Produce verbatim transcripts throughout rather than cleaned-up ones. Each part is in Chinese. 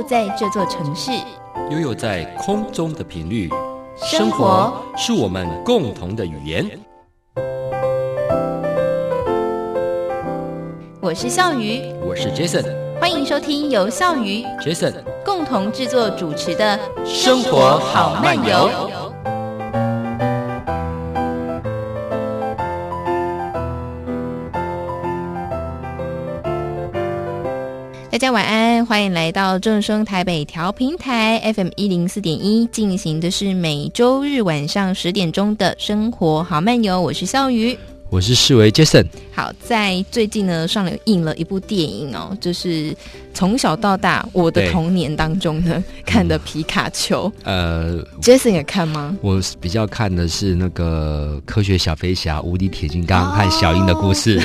在这座城市， 拥有在空中的频率。 生活是我们共同的语言。 我是笑鱼， 我是 Jason， 欢迎收听由笑鱼 Jason 共同制作主持的生活好漫游。 大家晚安，欢迎来到正声台北调频台 F M 一零四点一，进行的是每周日晚上十点钟的生活好漫游。我是笑鱼， 我是世维 Jason。 好，在最近呢上了映了一部电影哦，就是从小到大我的童年当中呢看的皮卡丘。呃 Jason 也看吗？ 我比较看的是那个科学小飞侠、无敌铁金刚和小樱的故事。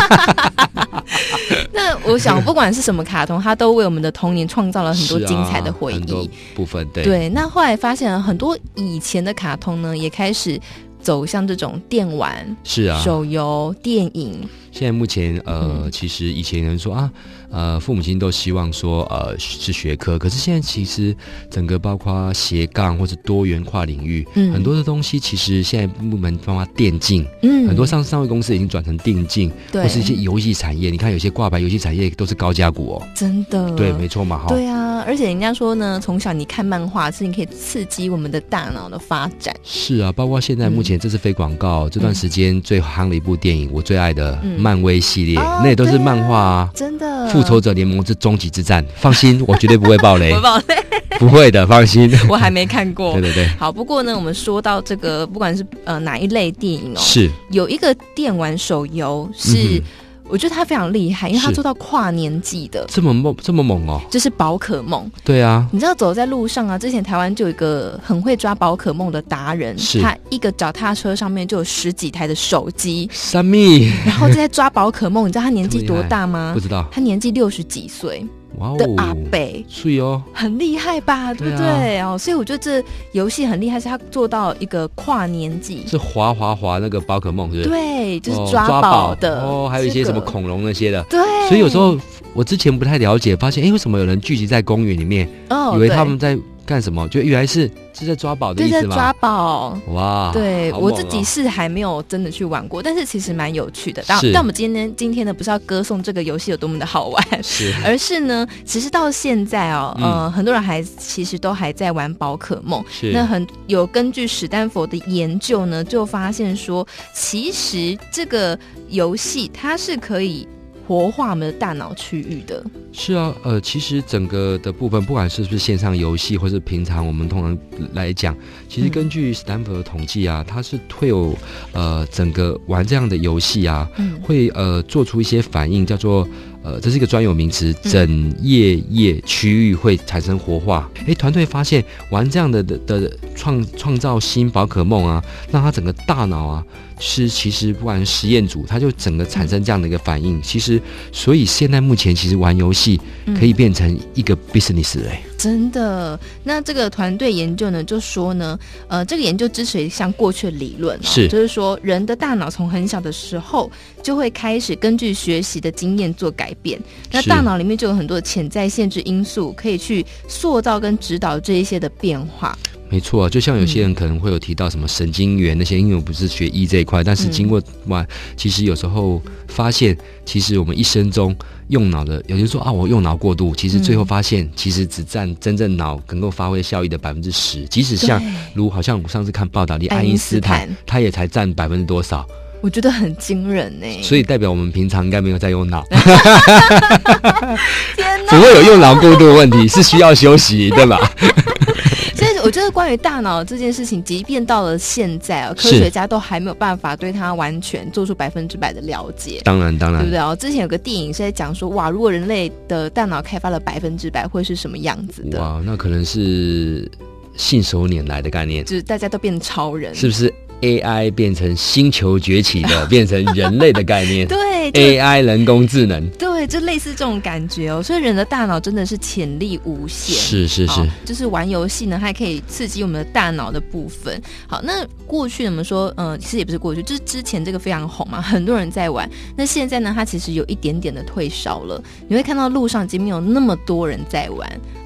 那我想不管是什么卡通，它都为我们的童年创造了很多精彩的回忆、啊、 很多部分。 对, 对，那后来发现很多以前的卡通呢也开始走向这种电玩， 是啊， 手游、电影。 现在目前呃、嗯，其实以前人说啊，呃，父母亲都希望说呃是学科，可是现在其实整个包括斜杠或者多元跨领域、嗯，很多的东西其实现在部门包括电竞，嗯，很多上上位公司已经转成电竞，对，或是一些游戏产业。你看有些挂牌游戏产业都是高价股哦， 真的， 对，没错嘛， 对啊，而且人家说呢，从小你看漫画是你可以刺激我们的大脑的发展。 是啊，包括现在目前这是非广告、嗯，这段时间最夯的一部电影，我最爱的。嗯漫威系列、哦、那也都是漫画啊， 真的。复仇者联盟之终极之战，放心，我绝对不会爆雷， 不爆雷， 不会的，放心。 我还没看过。 对对对。 好，不过呢，我们说到这个，不管是呃哪一类电影哦， 是有一个电玩手游是。嗯我觉得他非常厉害，因为他做到跨年纪的， 这么猛，这么猛哦！ 就是宝可梦。 对啊， 你知道走在路上啊，之前台湾就有一个很会抓宝可梦的达人，他一个脚踏车上面就有十几台的手机， 什么？ 然后在抓宝可梦。你知道他年纪多大吗？ 不知道， 他年纪六十几岁。哇的阿北， 是哦， 很厉害吧？对不对？啊、哦，所以我觉得这游戏很厉害，是他做到一个跨年纪， 是滑滑滑那个宝可梦，是不是？ 对，就是抓宝的哦, 哦，还有一些什么恐龙那些的， 对。 所以有时候我之前不太了解，发现哎，为什么有人聚集在公园里面，哦、以为他们在干什么？就原来是是在抓宝的意思吗？ 对，在抓宝。 哇， 对、 哦、 我自己是还没有真的去玩过，但是其实蛮有趣的。但但我们今天今天呢，不是要歌颂这个游戏有多么的好玩， 是， 而是呢，其实到现在哦，嗯、呃，很多人还其实都还在玩宝可梦。 是， 那很有根据史丹佛的研究呢，就发现说，其实这个游戏它是可以活化我们的大脑区域的。 是啊，呃，其实整个的部分，不管是不是线上游戏，或是平常我们通常来讲，其实根据斯坦福的统计啊，它是会有呃整个玩这样的游戏啊，嗯、会呃做出一些反应，叫做呃这是一个专有名词，枕叶叶区域会产生活化。哎，团队发现玩这样的的的创创造新宝可梦啊，让它整个大脑啊。是，其实不管实验组，它就整个产生这样的一个反应。其实，所以现在目前其实玩游戏可以变成一个 business 哎、欸嗯， 真的。那这个团队研究呢，就说呢，呃，这个研究支持一项过去的理论、哦， 是， 就是说人的大脑从很小的时候就会开始根据学习的经验做改变。那大脑里面就有很多潜在限制因素，可以去塑造跟指导这一些的变化。 没错、啊，就像有些人可能会有提到什么神经元那些，因为我不是学医这一块，但是经过哇、嗯，其实有时候发现，其实我们一生中用脑的，有人说啊，我用脑过度，其实最后发现，其实只占真正脑能够发挥效益的百分之十。即使像如好像我上次看报道里，爱因斯坦他也才占百分之多少？ 我觉得很惊人呢、欸， 所以代表我们平常应该没有在用脑， 天哪， 不会有用脑过度的问题，是需要休息，对吧？ 所以我觉得关于大脑这件事情，即便到了现在啊，科学家都还没有办法对它完全做出百分之百的了解。 当然，当然， 对不对哦？之前有个电影是在讲说，哇，如果人类的大脑开发了百分之百，会是什么样子的？ 哇，那可能是信手拈来的概念， 就是大家都变超人， 是不是？ A I 变成星球崛起的，变成人类的概念。 对 ，A I 人工智能。 对，就类似这种感觉哦。所以人的大脑真的是潜力无限。 是是是， 就是玩游戏呢，还可以刺激我们的大脑的部分。好，那过去我们说，呃，其实也不是过去，就是之前这个非常红嘛，很多人在玩。那现在呢，它其实有一点点的退烧了。你会看到路上已经没有那么多人在玩。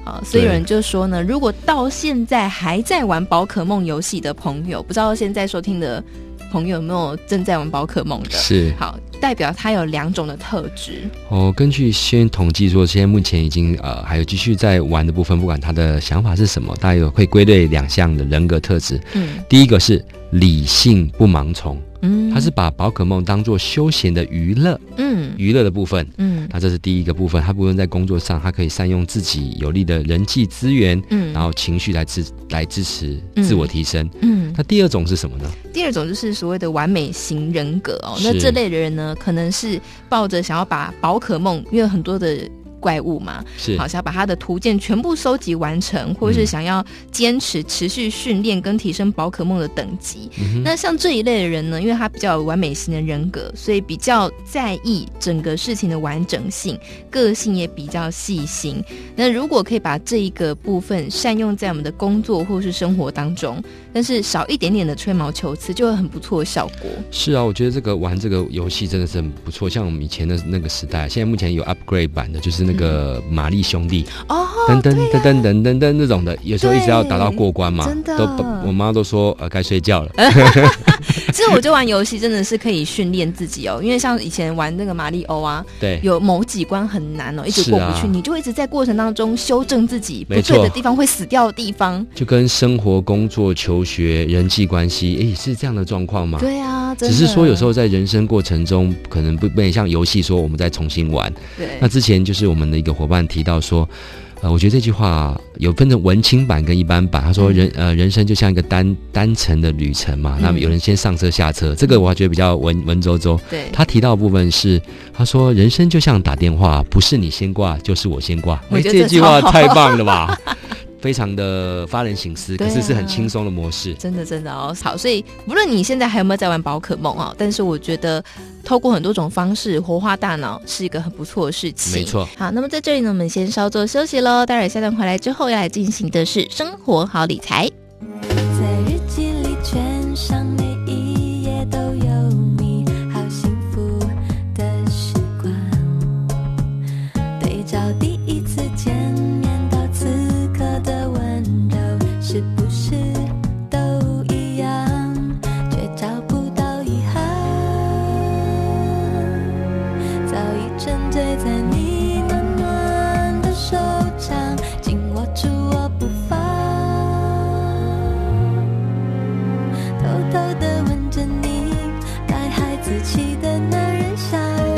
啊，所以有人就说呢，如果到现在还在玩宝可梦游戏的朋友，不知道现在收听的朋友有没有正在玩宝可梦的？ 是， 好，代表它有两种的特质。 哦，根据先统计说，现在目前已经呃还有继续在玩的部分，不管他的想法是什么，大概有会归类两项的人格特质。嗯，第一个是理性不盲从。嗯，他是把宝可梦当作休闲的娱乐，嗯，娱乐的部分，嗯，那这是第一个部分。他不论在工作上，他可以善用自己有利的人际资源，嗯，然后情绪来支来支持自我提升，嗯。那第二种是什么呢？ 第二种就是所谓的完美型人格哦。那这类的人呢，可能是抱着想要把宝可梦，因为很多的怪物嘛， 是好想要把它的图鉴全部收集完成，或是想要坚持持续训练跟提升宝可梦的等级、嗯、那像这一类的人呢，因为他比较有完美型的人格，所以比较在意整个事情的完整性，个性也比较细心。那如果可以把这一个部分善用在我们的工作或是生活当中，但是少一点点的吹毛求疵，就会很不错的效果。 是啊，我觉得这个玩这个游戏真的是很不错，像我们以前的那个时代，现在目前有 upgrade 版的，就是那个那个玛丽兄弟哦， 噔噔噔噔噔噔噔那种的，有时候一直要打到过关嘛， 真的， 都我妈都说呃该睡觉了。 其实我就玩游戏真的是可以训练自己哦，因为像以前玩那个马里欧啊， 对， 有某几关很难哦，一直过不去，啊、你就一直在过程当中修正自己不对的地方，会死掉的地方， 就跟生活、工作、求学、人际关系，哎，是这样的状况吗？ 对啊，真的只是说有时候在人生过程中，可能不不像游戏说我们再重新玩。 对， 那之前就是我们的一个伙伴提到说。呃，我觉得这句话有分成文青版跟一般版。他说人、嗯、呃人生就像一个单单程的旅程嘛，嗯、那么有人先上车下车，这个我觉得比较文文绉绉。 对， 他提到的部分是，他说人生就像打电话，不是你先挂就是我先挂。 我觉得这, 这句话太棒了吧！非常的发人省思，可是是很轻松的模式， 真的真的哦。好，所以不论你现在还有没有在玩宝可梦哦，但是我觉得透过很多种方式活化大脑是一个很不错的事情。 没错。 好，那么在这里呢，我们先稍作休息咯，待会儿下段回来之后要来进行的是生活好理财。 在日记里圈上每一页都有你，好幸福的时光，对照第一次见面到此刻的温柔，是不是都一样，却找不到遗憾，早已沉醉在你暖暖的手掌，紧握住我不放，偷偷地吻着你带孩子气的男人香。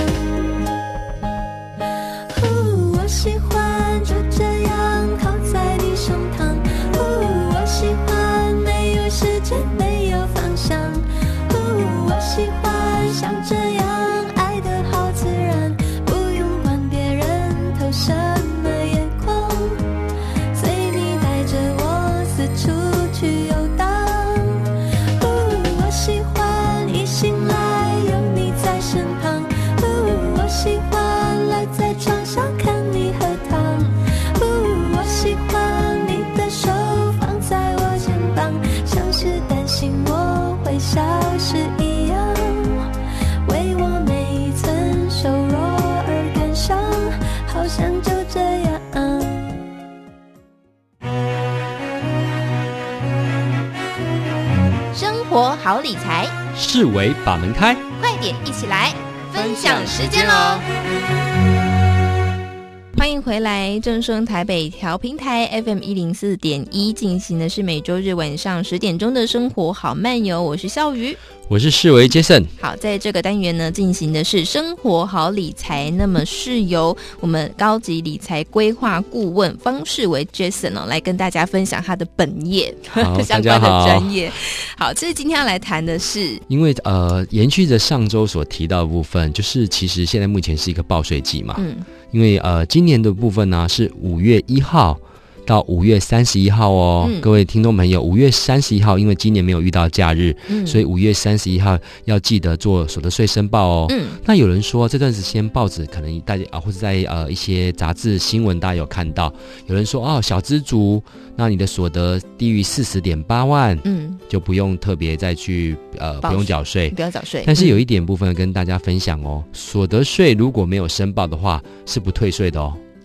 我喜欢就这样靠在你胸膛，我喜欢没有时间没有方向，我喜欢像这样爱得好自然，不用管别人投什么眼光，随你带着我四处去游荡。我喜欢一醒来有你在身旁，我喜欢赖在床上看你喝汤，我喜欢你的手放在我肩膀，像是担心我会消失一样，为我每一寸瘦弱而感伤，好像就这样。 生活好理财， 视为把门开， 快点一起来分享时间咯。欢迎回来，正声台北调频台 F M 一零四点一，进行的是每周日晚上十点钟的生活好漫游，我是笑鱼， 我是世维 Jason。 好，在这个单元呢，进行的是生活好理财，那么是由我们高级理财规划顾问方世维 Jason 哦，来跟大家分享他的本业相关的专业。好，其实今天要来谈的是， 因为呃，延续着上周所提到的部分，就是其实现在目前是一个报税季嘛，嗯，因为呃，今年的部分呢是五月一号到五月三十一号哦、嗯，各位听众朋友，五月三十一号，因为今年没有遇到假日，嗯、所以五月三十一号要记得做所得税申报哦。嗯，那有人说这段时间报纸可能大家啊，或者在呃一些杂志新闻大家有看到，有人说哦，小资族，那你的所得低于四十点八万，嗯，就不用特别再去呃不用缴税， 不要缴税。 但是有一点部分跟大家分享哦，嗯、所得税如果没有申报的话，是不退税的哦。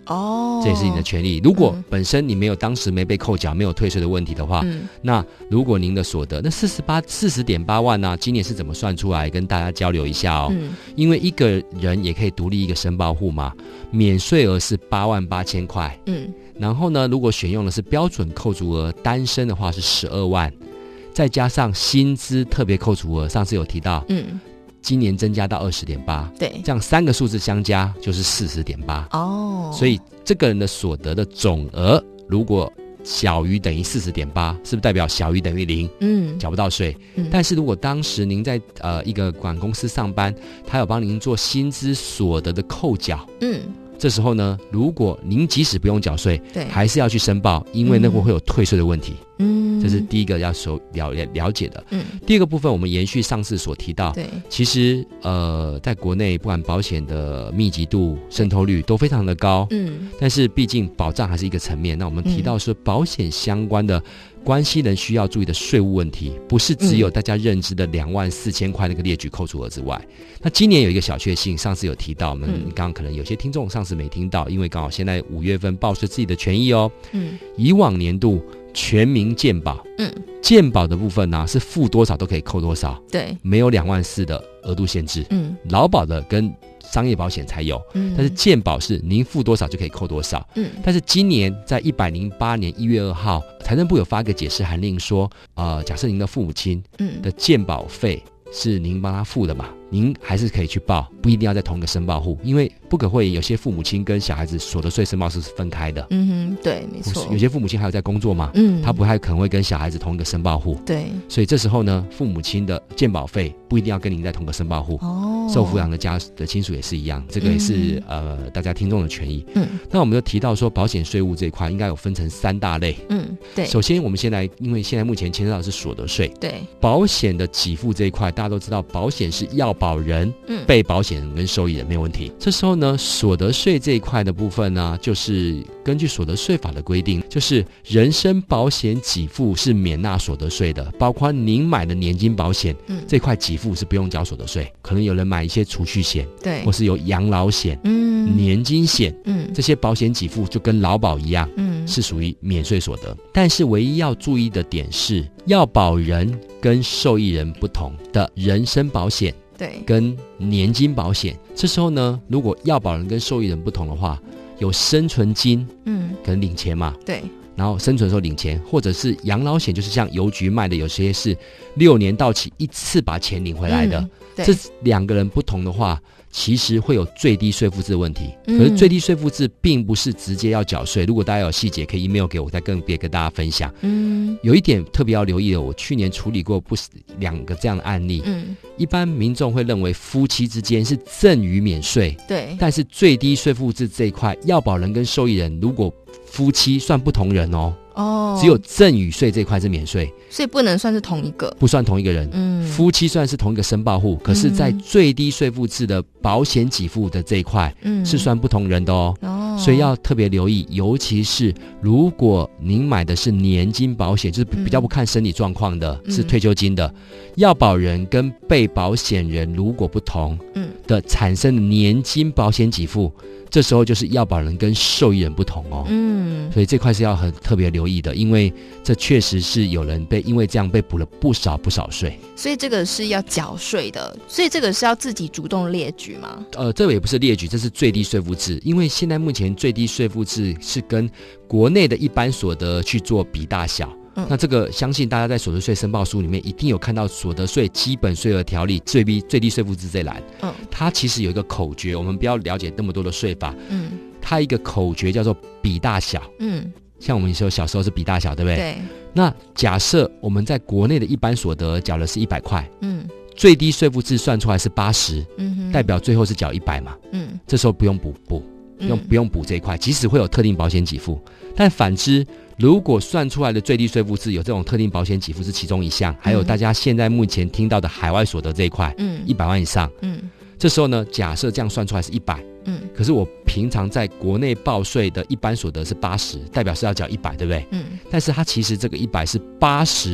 哦， 这也是你的权利。如果本身你没有当时没被扣缴、没有退税的问题的话， 嗯， 那如果您的所得那四十八四十点八万呢、啊，今年是怎么算出来？跟大家交流一下哦。 嗯， 因为一个人也可以独立一个申报户嘛，免税额是八万八千块。 嗯， 然后呢，如果选用的是标准扣除额，单身的话是十二万，再加上薪资特别扣除额，上次有提到， 嗯， 今年增加到二十点八， 对， 这样三个数字相加就是四十点八。 哦， 所以这个人的所得的总额如果小于等于四十点八，是不是代表小于等于零？ 嗯， 缴不到税。 嗯， 但是如果当时您在呃一个管公司上班，他有帮您做薪资所得的扣缴， 嗯， 这时候呢，如果您即使不用缴税， 对， 还是要去申报，因为那会会有退税的问题。 嗯， 这是第一个要熟了了解的。 嗯， 第二个部分，我们延续上次所提到， 对， 其实呃，在国内不管保险的密集度、渗透率都非常的高， 嗯， 但是毕竟保障还是一个层面。那我们提到说，保险相关的关系人需要注意的税务问题，不是只有大家认知的两万四千块那个列举扣除额之外。那今年有一个小确幸，上次有提到，我们刚刚可能有些听众上次没听到，因为刚好现在五月份报税自己的权益哦。嗯，以往年度全民健保，嗯，健保的部分呢、啊、是付多少都可以扣多少， 对， 没有两万四的额度限制。嗯，劳保的跟商业保险才有，嗯，但是健保是您付多少就可以扣多少。嗯，但是今年在一百零八年一月二号，财政部有发个解释函令说，呃，假设您的父母亲的健保费是您帮他付的嘛，您还是可以去报，不一定要在同一个申报户，因为不可讳言，有些父母亲跟小孩子所得税申报是分开的。 嗯哼，对，没错。 有些父母亲还有在工作嘛，嗯，他不太可能会跟小孩子同一个申报户。 对，所以这时候呢，父母亲的健保费不一定要跟您在同个申报户。哦，受抚养的家的亲属也是一样，这个也是、嗯、呃大家听众的权益。嗯，那我们就提到说，保险税务这一块应该有分成三大类。嗯，对。首先，我们现在因为现在目前牵涉到的是所得税， 对， 保险的给付这一块，大家都知道，保险是要保人。嗯，被保险人跟受益人没有问题。这时候呢，所得税这一块的部分呢，就是根据所得税法的规定，就是人身保险给付是免纳所得税的，包括您买的年金保险，嗯，这块给付是不用缴所得税。可能有人买一些储蓄险，对，或是有养老险，嗯，年金险，嗯，这些保险给付就跟劳保一样，嗯，是属于免税所得。但是唯一要注意的点是，要保人跟受益人不同的人身保险。对，跟年金保险，这时候呢，如果要保人跟受益人不同的话，有生存金，嗯，可能领钱嘛，对，然后生存的时候领钱，或者是养老险，就是像邮局卖的，有些是六年到期一次把钱领回来的，嗯、这两个人不同的话，其实会有最低税负制的问题。嗯、可是最低税负制并不是直接要缴税，如果大家有细节可以 email 给我，再更别跟大家分享。嗯，有一点特别要留意的，我去年处理过不两个这样的案例。嗯，一般民众会认为夫妻之间是赠与免税，对，但是最低税负制这一块，要保人跟受益人如果夫妻算不同人哦。哦，只有赠与税这块是免税， 所以不能算是同一个， 不算同一个人。嗯，夫妻虽然是同一个申报户，可是在最低税负制的保险给付的这一块，嗯，是算不同人的哦。哦，所以要特别留意，尤其是如果您买的是年金保险，就是比较不看身体状况的，嗯、是退休金的，要保人跟被保险人如果不同，嗯，的产生的年金保险给付。这时候就是要保人跟受益人不同哦，嗯，所以这块是要很特别留意的，因为这确实是有人被因为这样被补了不少不少税， 所以这个是要缴税的，所以这个是要自己主动列举吗？ 呃，这个也不是列举，这是最低税负制，因为现在目前最低税负制是跟国内的一般所得去做比大小。嗯、那这个相信大家在所得税申报书里面一定有看到所得税基本税额条例最低最低税负制这栏，嗯，它其实有一个口诀，我们不要了解那么多的税法，嗯，它一个口诀叫做比大小，嗯，像我们说小时候是比大小，对不对？对。那假设我们在国内的一般所得缴的是一百块，嗯，最低税负制算出来是八十，嗯哼，代表最后是缴一百嘛，嗯，这时候不用补补。用不用补这一块，即使会有特定保险给付，但反之，如果算出来的最低税负制有这种特定保险给付是其中一项，还有大家现在目前听到的海外所得这一块，嗯，一百万以上，嗯，这时候呢，假设这样算出来是一百，嗯，可是我平常在国内报税的一般所得是八十，代表是要缴一百，对不对？嗯，但是它其实这个一百是八十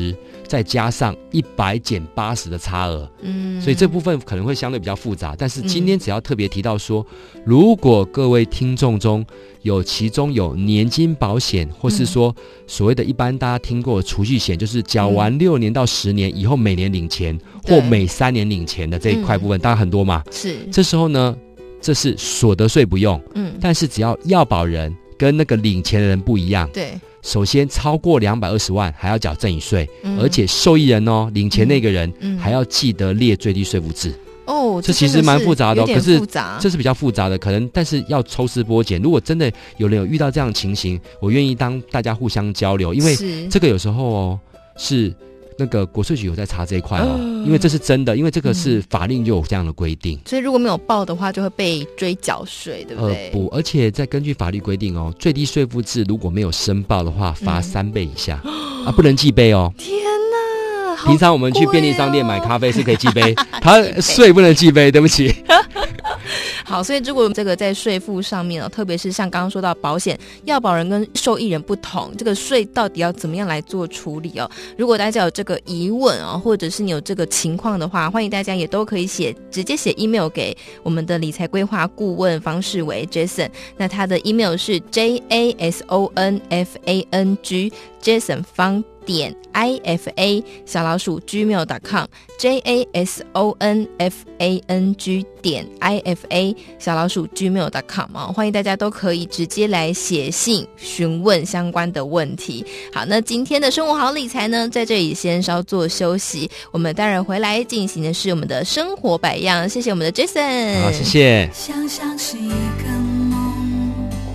再加上一百减八十的差额，嗯，所以这部分可能会相对比较复杂。但是今天只要特别提到说，嗯、如果各位听众中有其中有年金保险，或是说所谓的一般大家听过的储蓄险，就是缴完六年到十年以后每年领钱，嗯、或每三年领钱的这一块部分，当然很多嘛。 是， 这时候呢，这是所得税不用，嗯，但是只要要保人跟那个领钱的人不一样， 对。 首先超过两百二十万还要缴赠与税，嗯、而且受益人哦，领钱那个人还要记得列最低税负制。 哦， 这其实蛮复杂的、哦， 可是这是比较复杂的，可能但是要抽丝剥茧。如果真的有人有遇到这样的情形，我愿意当大家互相交流，因为这个有时候哦是那个国税局有在查这一块哦、嗯，因为这是真的，因为这个是法令就有这样的规定， 所以如果没有报的话，就会被追缴税，对不对？ 呃不，而且再根据法律规定哦，最低税负制如果没有申报的话，罚三倍以下、嗯、啊，不能记杯哦。 天哪！ 平常我们去便利商店买咖啡是可以记杯，它税不能记杯，对不起。 好，所以如果这个在税负上面哦，特别是像刚刚说到保险要保人跟受益人不同，这个税到底要怎么样来做处理哦？如果大家有这个疑问哦，或者是你有这个情况的话，欢迎大家也都可以写直接写 email 给我们的理财规划顾问方世伟 Jason， 那他的 email 是 J A S O N F A N G Jason 方点 I F A 小老鼠 gmail 点 com J A S O N F A N G 点 I F A 小老鼠 gmail 点 com 哦，欢迎大家都可以直接来写信询问相关的问题。好，那今天的生活好理财呢，在这里先稍作休息，我们待会回来进行的是我们的生活百样。谢谢我们的 Jason， 好，谢谢。 想象是一个梦，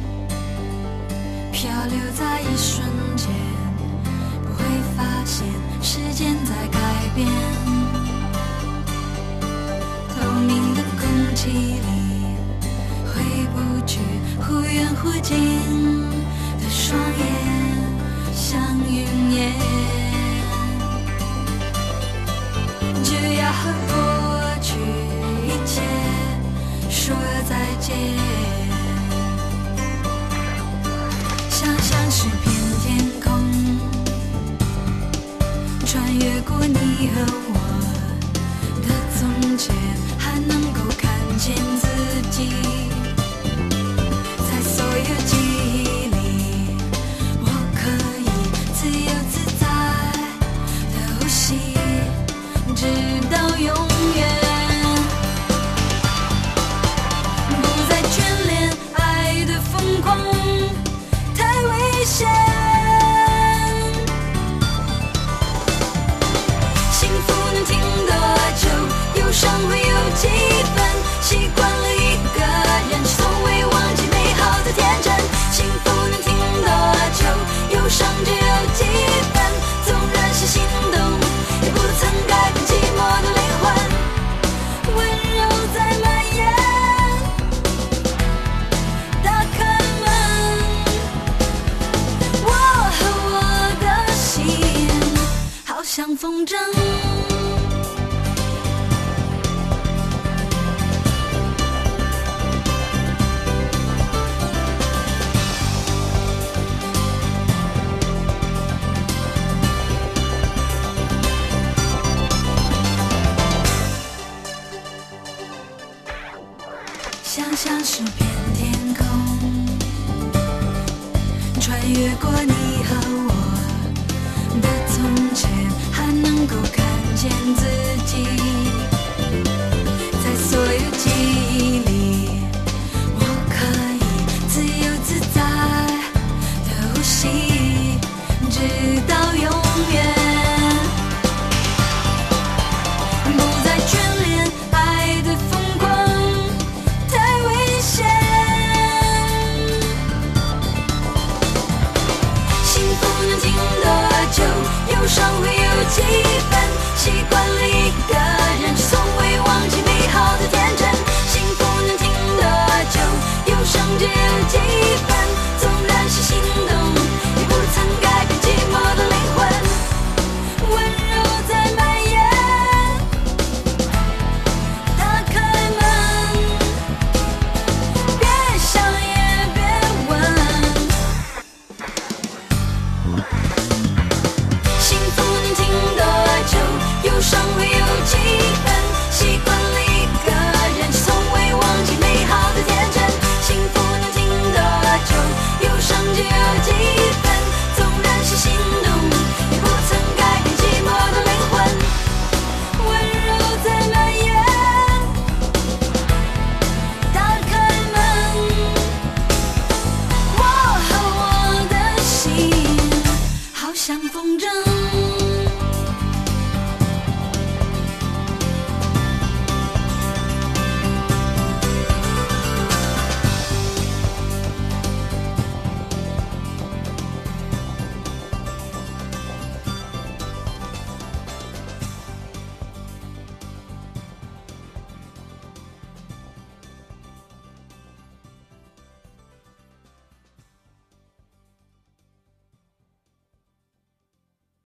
漂流在一瞬间，不会发现时间在改变，透明的空气里回不去忽远忽近的双眼，像云烟，只要和过去一切说再见，想象是片天空，穿越过你和我的从前，还能够看见自己，在所有记忆里，我可以自由自在的呼吸，直到永远，不再眷恋爱的疯狂，太危险。幸福能停多久？忧伤会有几分？习惯了一个人，从未忘记美好的天真。幸福能停多久？忧伤只有几分？纵然是心动，也不曾改变寂寞的灵魂。温柔在蔓延，打开门，我和我的心好像风筝。想象是片天空，穿越过你和我的从前，还能够看见自己。